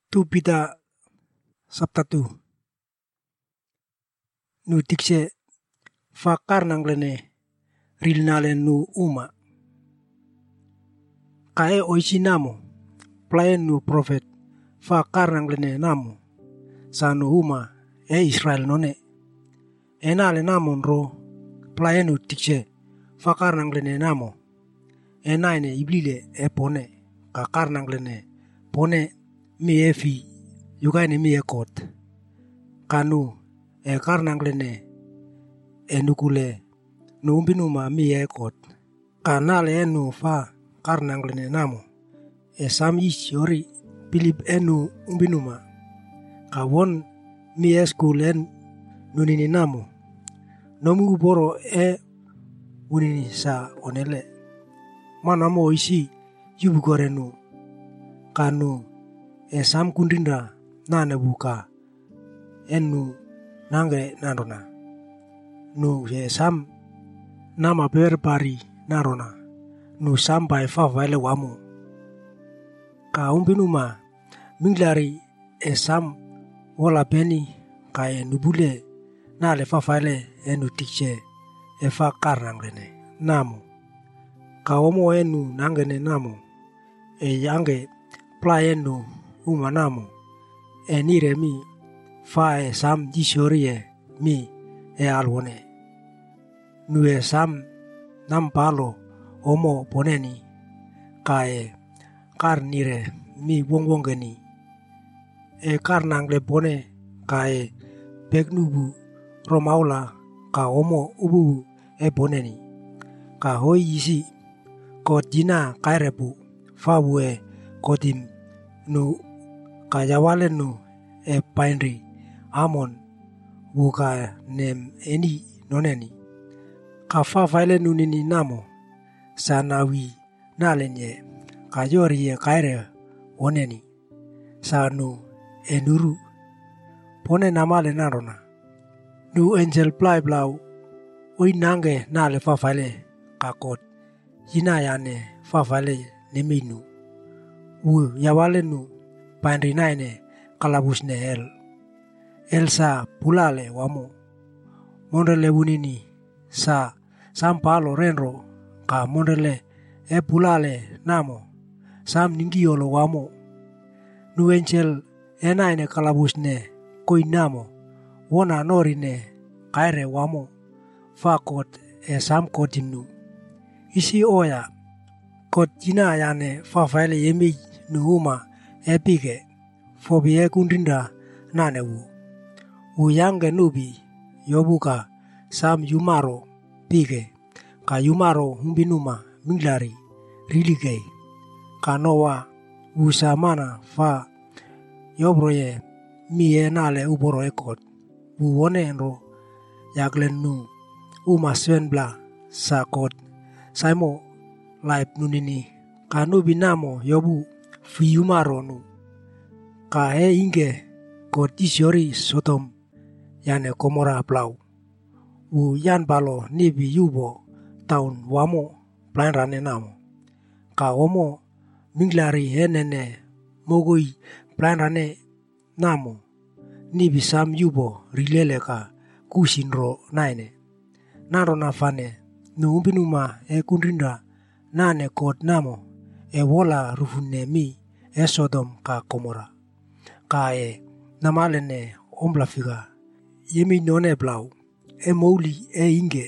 Tu Pita Sabtatu nu tikse fakar nanglene rilnale nu uma kae oisi namo playen nu prophet fakar nanglene namo sanu uma Israel none enale namon ro playen nu tikse fakar nanglene namo enaine iblile pone kakar nanglene pone mi efi yukaine mi ekot kanu kar nanglene enukule nu umbinuma mi ekot kanale enu fa kar nanglene namo sam yori pilip enu umbinuma kawon mi eskul en nunini namo nomu boro unini sa onele manamo isi yubu gorenu kanu sam kundinda nane buka enu nange narona nu sam nama berbari narona nu sampai favaile wamu ka umbinuma minglari sam wala beni kae nubule nale favaile enu tikse fa karanglene namo ka omo enu nangene namo yange playenu uma namo enire mi fa sam jishorie mi alwone nu sam nampalo omo poneni kae kar nire mi wongwongeni kar nangle pone kae peknubu romaula ka omo ubu poneni ka hoi isi kot jina kairepu fabue kotim nu kajawale nu painri amon buka nem eni noneni ka favaile nu nini namo sanawi nalenye kajori kaire oneni sanu enuru pone namale narona nu angel play blau oi nange nale favaile kakot jina yane favaile neminu yawale nu painri naine kalabus ne Elsa pulale wamo mondele unini sa sampalo renro ka mondele pulale namo sam ningiolo wamo nu angel enaine kalabus ne koi namo wona norine kaire wamo fakot sam kotimnu isi oya kot jina yane fafaile yemi nu uma epike fobie kundinda nanewu uyange nubi yobuka sam yumaro pike ka yumaro humbinuma minglari rilige kanowa usamana fa yobroye mie nale uboro ekot uwone enro yaglen nu uma swenbla sakot saimo laip nunini kanubi namo yobu fiyumaro nu ka inge kot isiori Sodom yane Komora plau yan balo nibi yubo taun wamo plan rane namo ka omo minglari enene mogoi plan rane namo nibi sam yubo rilele ka kusinro naine naro nafane nu umbinuma kundrinda nane kot namo wola rufune mi Sodom ka Komora ka namalene omlafiga yemi none blau mouli inge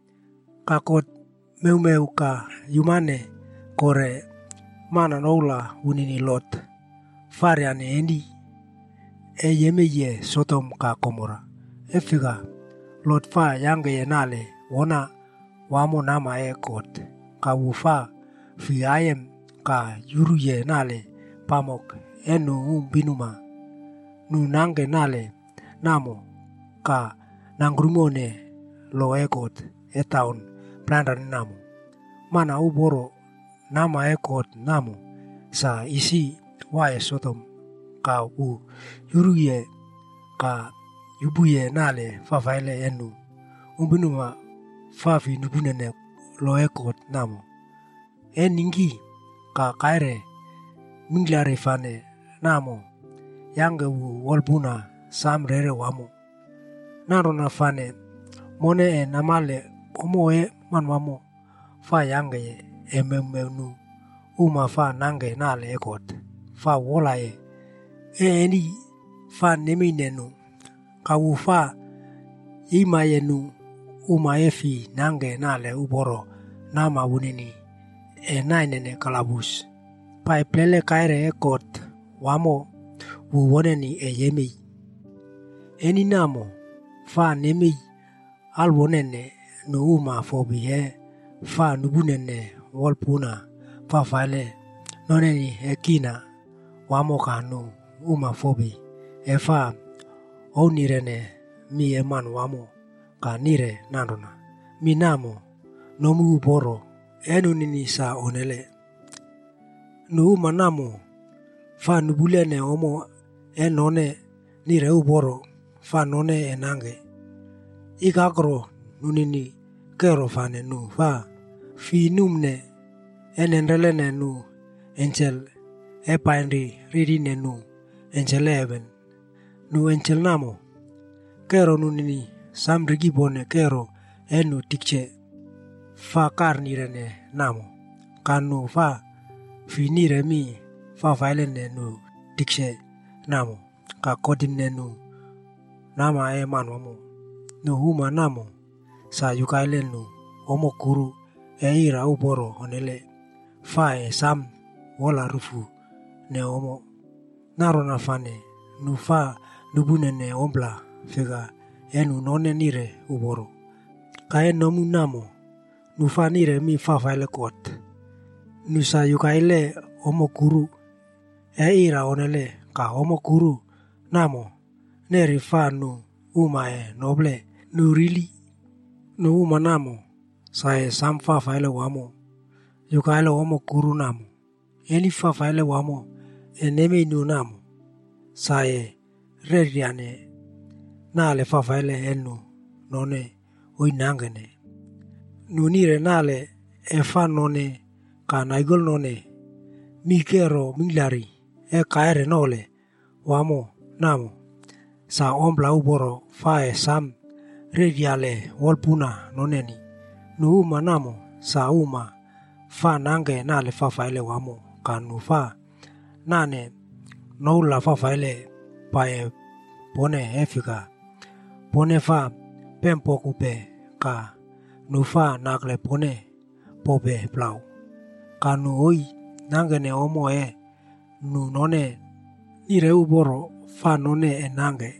kakot meumeu ka yumane kore mana noula unini lot fariane eni yemi ye Sodom ka Komora figa lot fa yange yenale wona wamo nama kot ka wufa fi ayem ka yuru ye nale pamok enu binuma nu nange nale namo ka nangrumone lo ekot etaun plandan namo mana uboro nama ekot namo sa isi wae Sodom ka yuruye ka yubuye nale fafaile enu umbinuma fafi nubunene lo ekot namo eningi ka kaire minglare fane namo yange wu walbuna sam rere wamo. Naro na fane mone e namale omo e man wamo fa yange ememenu uma fa nange nale ekot fa wola eni fa nemi nenu kawu fa ima yenu uma efi nange nale uboro nama wunini nainene kalabus pa plele kaire ekot wamo wu woneni yemi eni namo fa nemi al wonene no uma fobi fa nubunene walpuna fa fale noneni ekina wamo kanu uma fobi fa onirene mi eman wamo ka nire nandona mi namo nomu boro enunini sa onele no uma namo fa nubulene omo enone nire uboro fa none enange ikakro nunini kero fane nu fa fi numne enenrelene nu enchel epainri ririne nu enchel even nu enchel namo kero nunini sam rigibone kero enu tikche fa karnirene namo kanu fa finire mi fa failene nu tikche namo ka kodinne nu nama manwamo nu huma namo sa yukaile nu omo kuru ira uboro onele fa sam wola rufu ne omo naro na fane nu fa nubunene ombla fega enu none nire uboro ka enomu namo nu fa nire mi fa faile kot nu sa yukaile omo kuru ira onele ka omo kuru namo neri fa nu uma noble nu rili nu uma namo sa sam fa faile wamo yukaile omo kuru namo eni fa faile wamo eneme nu namo sa reriane nale fa faile enu none oinangene nunire nale fa none ka naigol none mikero milari kaire nole wamo namo sa ombla uboro fa sam rediale walpuna noneni nu uma namo sa uma fa nange nale fa faile wamo kanu fa nane noula fa faile pae pone efika pone fa pempo kupe ka nu fa nakle pone pobe plau kanu oi nangene omo nu none nire uboro fa none nange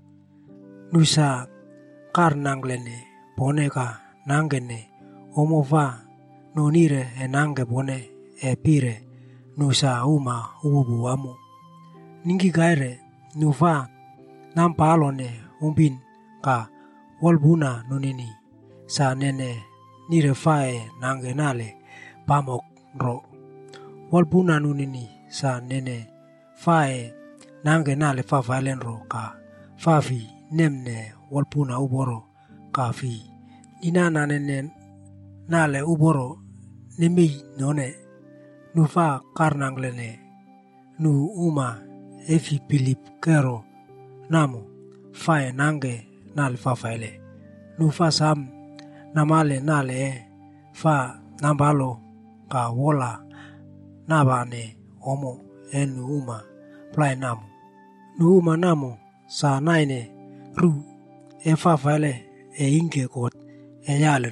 nusa kar nanglene pone ka nangene omo fa no nire nange pone pire nusa uma ubu wamo ningi gaire nu fa nampalone umbin ka walbuna nunini sa nene nire fa nange nale pamok ro walbuna nunini sa nene fa nange nale fa failen ro ka fa fi nemne walpuna uboro ka fi inana nene nale uboro nemi none nu fa karnanglene nu uma efi pilip kero namo fa nange nale fa faile nu fa sam namale nale fa nambalo ka wola nabane omo enu uma play namo nu uma namo sa naine ru fa faile inge kot yale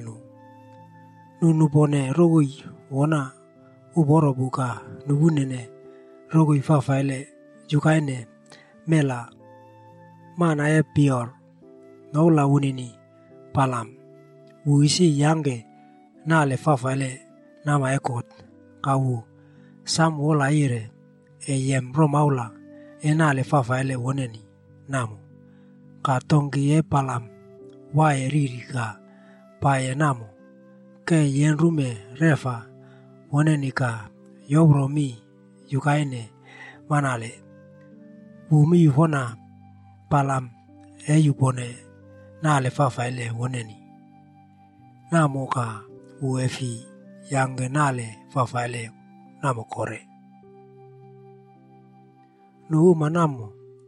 nu nubone rogui wona uboro buka nubunene rogui fa faile jukaine mela mana pior nola unini palam uisi yange nale fa faile nama ekot kawu sam wola ire yem romaula nale fa faile woneni namo ka tongi palam wa riri ka pae namo ke yen rume refa woneni ka yobro mi yukaine manale umi hona palam yupone nale fa faile woneni namo ka uefi yange nale fa faile namo kore nu uma namo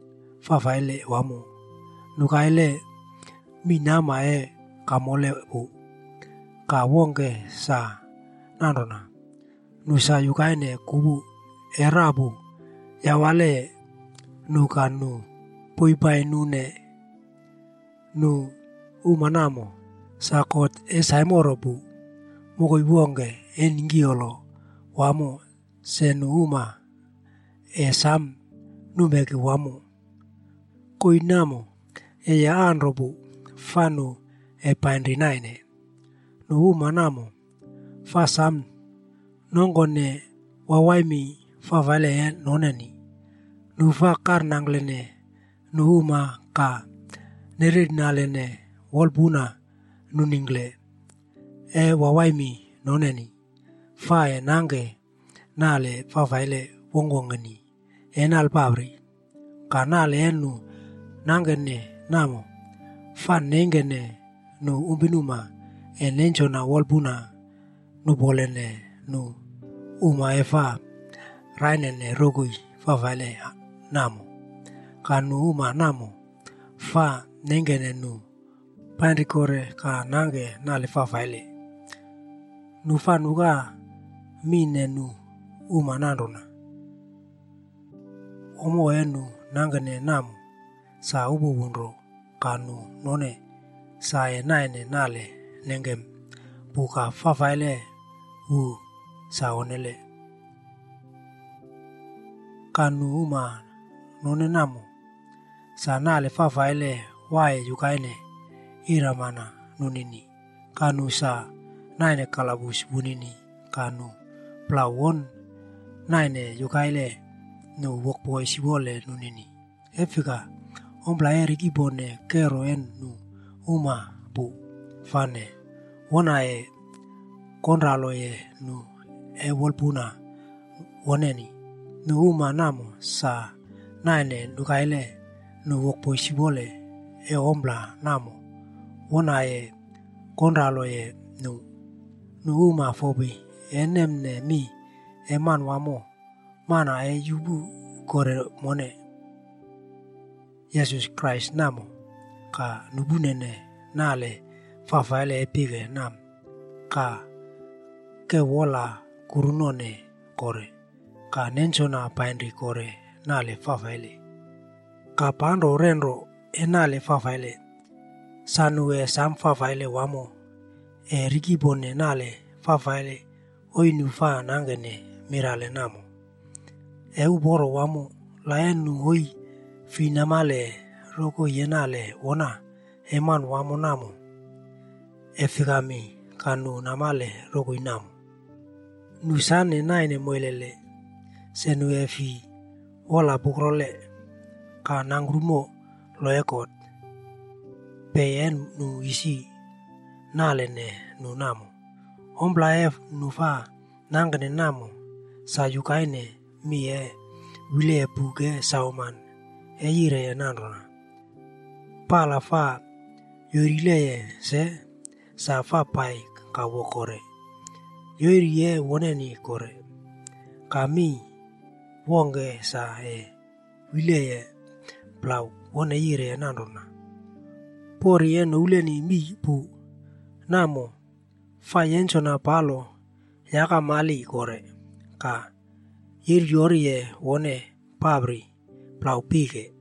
fafaile wamu nukaile minama kamole bu ka wonge sa nandona nusa yukaine kubu erabu yawale nukanu puipai nune nu umanamo sakot saimorobu mukoi wonge engiolo wamu senu uma sam numeki wamu koinamo ya anrobu fanu paindinaine nu umanamo fa sam nongone wawaimi fa vale noneni nu fa karnanglene nu uma ka neridnalene wolbuna nuningle wawaimi noneni fa nange nale fa vale wongongeni enal pabri kanale enu nangene namo fa nengene nu umbinuma enenchona wolbuna nu bolene nu uma efa rainene rogui fa vale namo kanu uma namo fa nengene nu pandikore ka nange nale fa vale nu fa nuga mine nu uma nandona omo enu nangene namo sa ubu wunro kanu none sa naine nale nengem buka fa vale sa onele kanu uma none namo sa nale fa vale wae yukaine iramana nunini kanu sa naine kalabus bunini kanu plawon naine yukaile nu wokboy sibole nunini efika ombla erigibone kero en nu uma bu fane wona konralo nu wolpuna woneni nu uma namo sa naine nukaile nu wokboy sibole ombla namo wona konralo nu uma fobi enemne mi eman wamo mana yubu kore mone Jesus Christ namo ka nubunene nale fafaile epige nam ka ke wola kurunone kore ka nenchona paindri kore nale fafaile ka pando renro enale fafaile sanu sam fafaile wamo rigibone nale fafaile oinu fa nangene mirale namo uboro wamo laenu hoi finamale roko yenale wona eman wamo namo efigami kanu namale roko inamo nusane naine moilele senu efi wala bukrole ka nangrumo loekot peyen nu isi nalene nu namo ombla nufa nangane namo sayukaine mi wile buge sauman yire nandona pala fa yorile se sa fa pai ka wokore yori woneni kore kami wonge sa wile blau wone yire nandona pori uleni mi bu namo fa yenchona palo yaka mali kore ka yori wone pabri blau pike